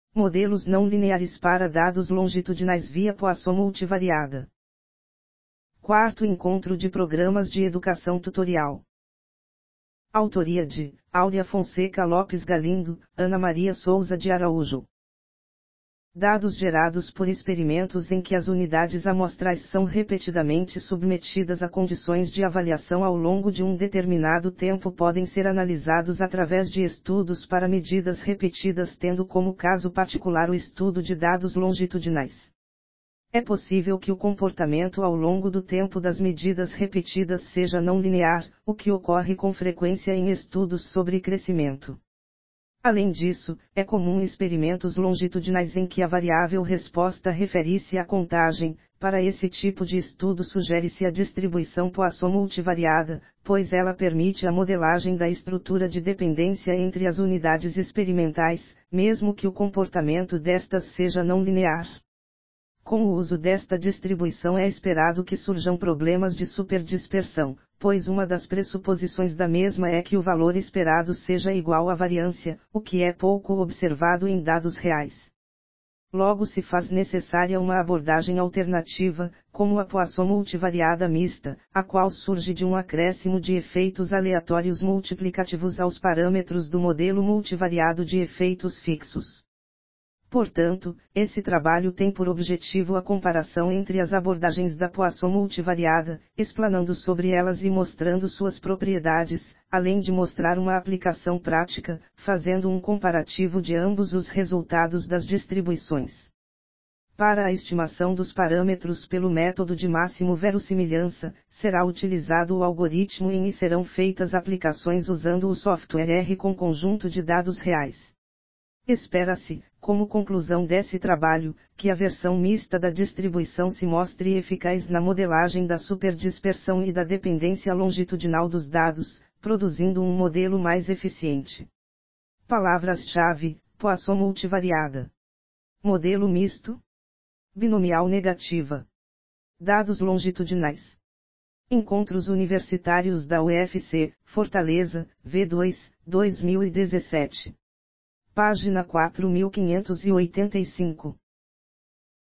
Modelos não lineares para dados longitudinais via Poisson multivariada. Quarto encontro de programas de educação tutorial. Autoria de Áurea Fonseca Lopes Galindo, Ana Maria Souza de Araújo. Dados gerados por experimentos em que as unidades amostrais são repetidamente submetidas a condições de avaliação ao longo de um determinado tempo podem ser analisados através de estudos para medidas repetidas, tendo como caso particular o estudo de dados longitudinais. É possível que o comportamento ao longo do tempo das medidas repetidas seja não linear, o que ocorre com frequência em estudos sobre crescimento. Além disso, é comum experimentos longitudinais em que a variável resposta refere-se à contagem. Para esse tipo de estudo sugere-se a distribuição Poisson multivariada, pois ela permite a modelagem da estrutura de dependência entre as unidades experimentais, mesmo que o comportamento destas seja não linear. Com o uso desta distribuição é esperado que surjam problemas de superdispersão, pois uma das pressuposições da mesma é que o valor esperado seja igual à variância, o que é pouco observado em dados reais. Logo se faz necessária uma abordagem alternativa, como a Poisson multivariada mista, a qual surge de um acréscimo de efeitos aleatórios multiplicativos aos parâmetros do modelo multivariado de efeitos fixos. Portanto, esse trabalho tem por objetivo a comparação entre as abordagens da Poisson multivariada, explanando sobre elas e mostrando suas propriedades, além de mostrar uma aplicação prática, fazendo um comparativo de ambos os resultados das distribuições. Para a estimação dos parâmetros pelo método de máximo verossimilhança, será utilizado o algoritmo e serão feitas aplicações usando o software R com conjunto de dados reais. Espera-se, como conclusão desse trabalho, que a versão mista da distribuição se mostre eficaz na modelagem da superdispersão e da dependência longitudinal dos dados, produzindo um modelo mais eficiente. Palavras-chave: Poisson multivariada. Modelo misto. Binomial negativa. Dados longitudinais. Encontros Universitários da UFC, Fortaleza, V2, 2017. Página 4585.